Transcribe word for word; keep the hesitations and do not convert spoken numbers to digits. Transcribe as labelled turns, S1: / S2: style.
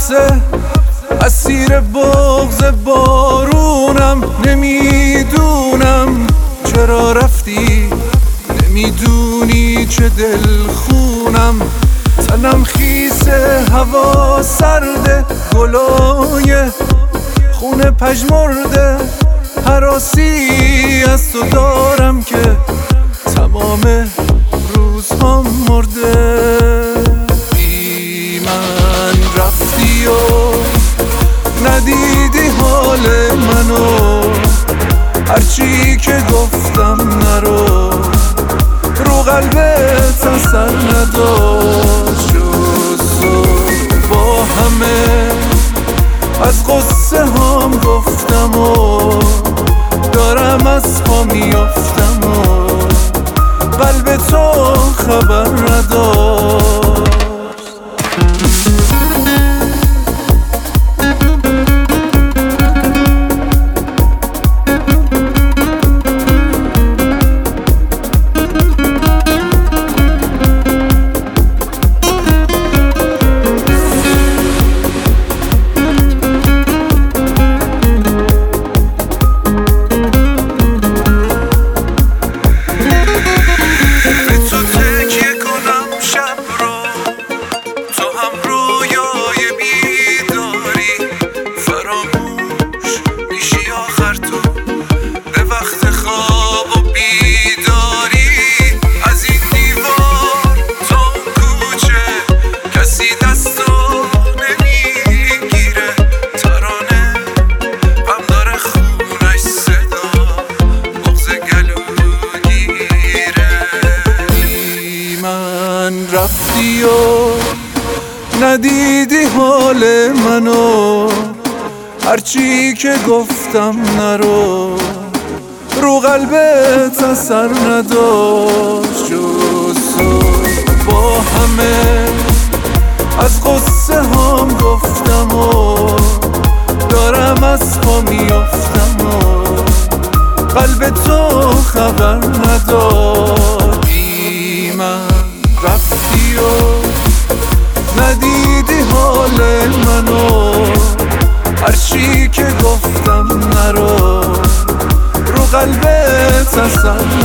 S1: لحظه اسیر بغض بارونم. نمیدونم چرا رفتی، نمیدونی چه دل خونم. تنم خیسه، هوا سرده، گلای خونه پژمرده. هراسی از تو دارم که تمام روزهام مرده. بی من رفتی و ندیدی حال منو، هرچی که گفتم نرو، رو قلبت اثر نداشت. جز با همه از قصه هام گفتم و دارم از پا میافتم و قلب تو خبر نداشت. رفتی و ندیدی حال منو، هرچی که گفتم نرو، رو قلبت اثر نداشت. جز با همه از قصه هام گفتم و دارم از پا میافتم و قلب تو خبر نداشت. بی من رفتی و ندیدی حال منو، هرچی که گفتم نرو، رو قلبت اثر